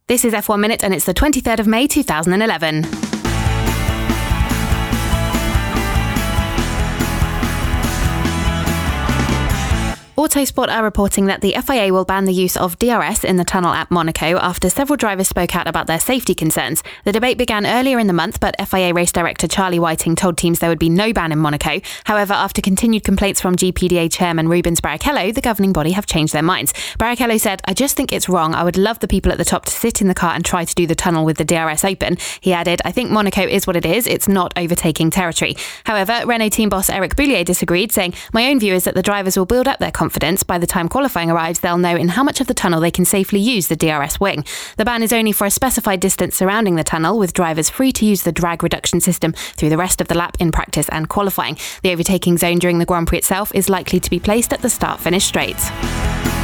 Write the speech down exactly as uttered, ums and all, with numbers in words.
This is F one Minute and it's the twenty-third of May two thousand eleven. Autosport are reporting that the F I A will ban the use of D R S in the tunnel at Monaco after several drivers spoke out about their safety concerns. The debate began earlier in the month, but F I A race director Charlie Whiting told teams there would be no ban in Monaco. However, after continued complaints from G P D A chairman Rubens Barrichello, the governing body have changed their minds. Barrichello said, "I just think it's wrong. I would love the people at the top to sit in the car and try to do the tunnel with the D R S open." He added, "I think Monaco is what it is. It's not overtaking territory." However, Renault team boss Eric Boullier disagreed, saying, "My own view is that the drivers will build up their confidence. By the time qualifying arrives, they'll know in how much of the tunnel they can safely use the D R S wing." The ban is only for a specified distance surrounding the tunnel, with drivers free to use the drag reduction system through the rest of the lap in practice and qualifying. The overtaking zone during the Grand Prix itself is likely to be placed at the start-finish straight.